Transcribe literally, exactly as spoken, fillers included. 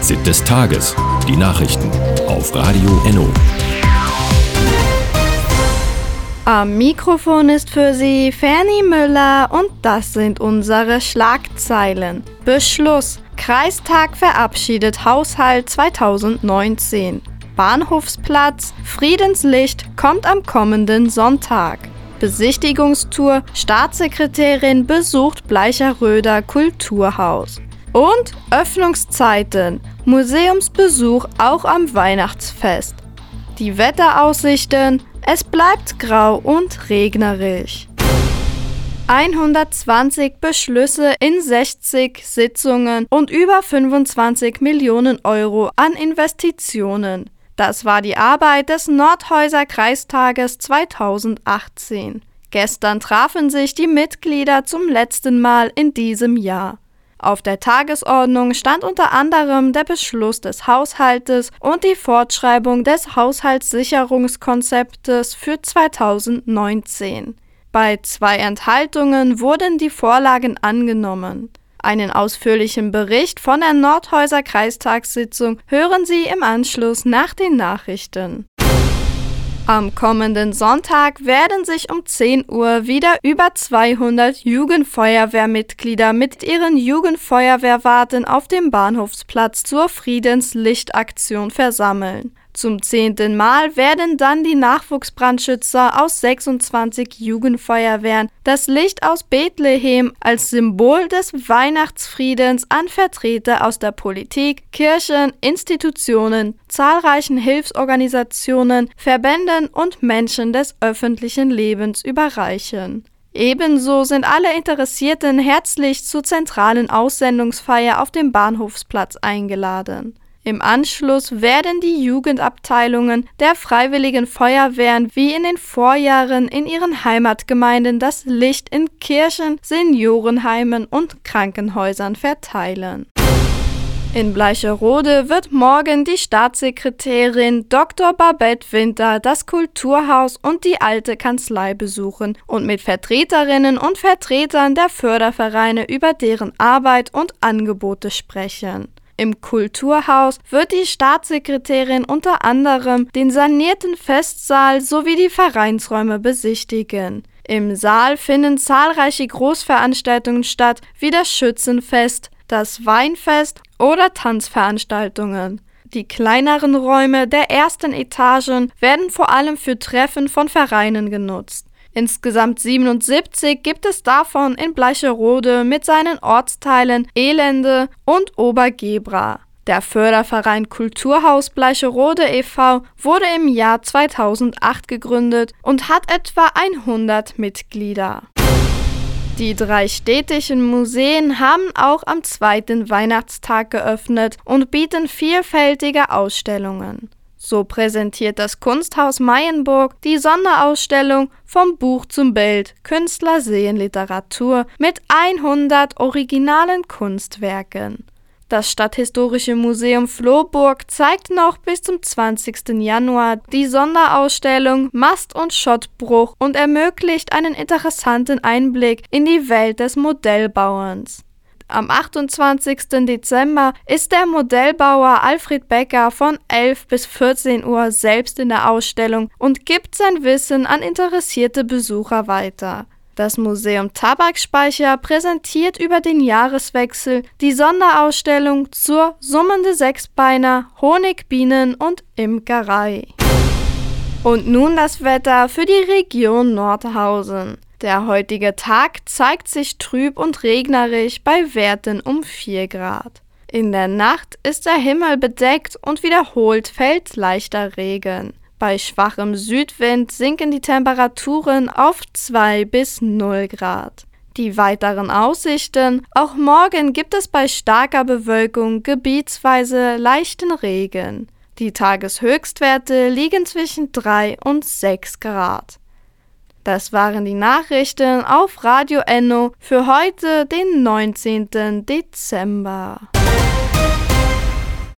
Fazit des Tages. Die Nachrichten auf Radio Enno. Am Mikrofon ist für Sie Fernie Müller und das sind unsere Schlagzeilen. Beschluss: Kreistag verabschiedet Haushalt zweitausendneunzehn. Bahnhofsplatz: Friedenslicht kommt am kommenden Sonntag. Besichtigungstour: Staatssekretärin besucht Bleicherröder Kulturhaus. Und Öffnungszeiten: Museumsbesuch auch am Weihnachtsfest. Die Wetteraussichten: Es bleibt grau und regnerisch. hundertzwanzig Beschlüsse in sechzig Sitzungen und über fünfundzwanzig Millionen Euro an Investitionen. Das war die Arbeit des Nordhäuser Kreistages zweitausendachtzehn. Gestern trafen sich die Mitglieder zum letzten Mal in diesem Jahr. Auf der Tagesordnung stand unter anderem der Beschluss des Haushaltes und die Fortschreibung des Haushaltssicherungskonzeptes für zweitausendneunzehn. Bei zwei Enthaltungen wurden die Vorlagen angenommen. Einen ausführlichen Bericht von der Nordhäuser Kreistagssitzung hören Sie im Anschluss nach den Nachrichten. Am kommenden Sonntag werden sich um zehn Uhr wieder über zweihundert Jugendfeuerwehrmitglieder mit ihren Jugendfeuerwehrwarten auf dem Bahnhofsplatz zur Friedenslichtaktion versammeln. Zum zehnten Mal werden dann die Nachwuchsbrandschützer aus sechsundzwanzig Jugendfeuerwehren das Licht aus Bethlehem als Symbol des Weihnachtsfriedens an Vertreter aus der Politik, Kirchen, Institutionen, zahlreichen Hilfsorganisationen, Verbänden und Menschen des öffentlichen Lebens überreichen. Ebenso sind alle Interessierten herzlich zur zentralen Aussendungsfeier auf dem Bahnhofsplatz eingeladen. Im Anschluss werden die Jugendabteilungen der Freiwilligen Feuerwehren wie in den Vorjahren in ihren Heimatgemeinden das Licht in Kirchen, Seniorenheimen und Krankenhäusern verteilen. In Bleicherode wird morgen die Staatssekretärin Doktor Babette Winter das Kulturhaus und die alte Kanzlei besuchen und mit Vertreterinnen und Vertretern der Fördervereine über deren Arbeit und Angebote sprechen. Im Kulturhaus wird die Staatssekretärin unter anderem den sanierten Festsaal sowie die Vereinsräume besichtigen. Im Saal finden zahlreiche Großveranstaltungen statt, wie das Schützenfest, das Weinfest oder Tanzveranstaltungen. Die kleineren Räume der ersten Etagen werden vor allem für Treffen von Vereinen genutzt. Insgesamt siebenundsiebzig gibt es davon in Bleicherode mit seinen Ortsteilen Elende und Obergebra. Der Förderverein Kulturhaus Bleicherode e V wurde im Jahr zweitausendacht gegründet und hat etwa hundert Mitglieder. Die drei städtischen Museen haben auch am zweiten Weihnachtstag geöffnet und bieten vielfältige Ausstellungen. So präsentiert das Kunsthaus Mayenburg die Sonderausstellung Vom Buch zum Bild – Künstler sehen Literatur mit hundert originalen Kunstwerken. Das Stadthistorische Museum Floburg zeigt noch bis zum zwanzigsten Januar die Sonderausstellung Mast- und Schottbruch und ermöglicht einen interessanten Einblick in die Welt des Modellbauens. Am achtundzwanzigsten Dezember ist der Modellbauer Alfred Becker von elf bis vierzehn Uhr selbst in der Ausstellung und gibt sein Wissen an interessierte Besucher weiter. Das Museum Tabakspeicher präsentiert über den Jahreswechsel die Sonderausstellung zur Summende Sechsbeiner, Honigbienen und Imkerei. Und nun das Wetter für die Region Nordhausen. Der heutige Tag zeigt sich trüb und regnerisch bei Werten um vier Grad. In der Nacht ist der Himmel bedeckt und wiederholt fällt leichter Regen. Bei schwachem Südwind sinken die Temperaturen auf zwei bis null Grad. Die weiteren Aussichten: Auch morgen gibt es bei starker Bewölkung gebietsweise leichten Regen. Die Tageshöchstwerte liegen zwischen drei und sechs Grad. Das waren die Nachrichten auf Radio Enno für heute, den neunzehnten Dezember.